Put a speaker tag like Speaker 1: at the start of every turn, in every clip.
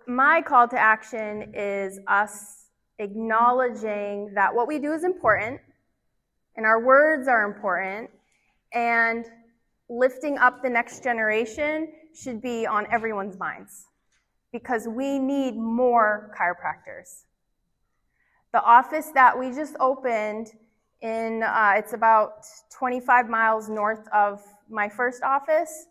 Speaker 1: my call to action is us acknowledging that what we do is important and our words are important, and lifting up the next generation should be on everyone's minds because we need more chiropractors. The office that we just opened it's about 25 miles north of my first office.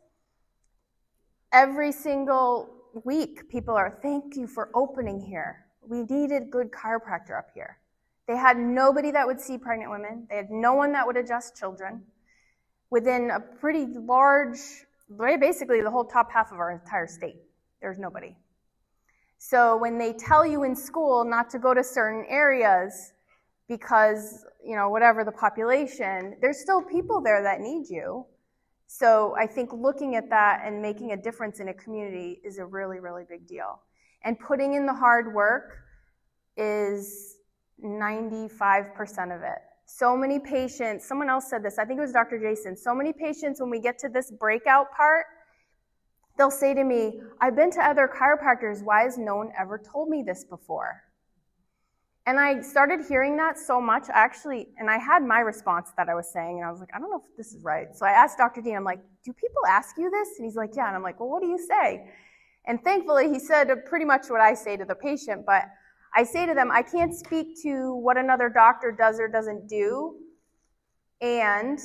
Speaker 1: Every single week, people are, thank you for opening here. We needed good chiropractor up here. They had nobody that would see pregnant women. They had no one that would adjust children. Within a pretty large, basically the whole top half of our entire state, there's nobody. So when they tell you in school not to go to certain areas because, whatever the population, there's still people there that need you. So I think looking at that and making a difference in a community is a really, really big deal. And putting in the hard work is 95% of it. So many patients, someone else said this, I think it was Dr. Jason, so many patients when we get to this breakout part, they'll say to me, I've been to other chiropractors, why has no one ever told me this before? And I started hearing that so much, and I had my response that I was saying, and I was like, I don't know if this is right. So I asked Dr. Dean, I'm like, do people ask you this? And he's like, yeah. And I'm like, well, what do you say? And thankfully, he said pretty much what I say to the patient, but I say to them, I can't speak to what another doctor does or doesn't do, and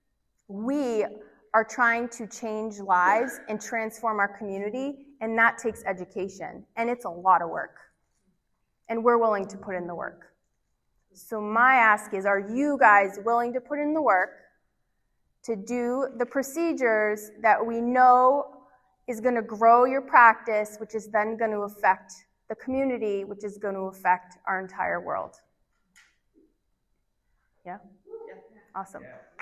Speaker 1: we are trying to change lives and transform our community, and that takes education, and it's a lot of work. And we're willing to put in the work. So my ask is, are you guys willing to put in the work to do the procedures that we know is going to grow your practice, which is then going to affect the community, which is going to affect our entire world? Yeah? Awesome.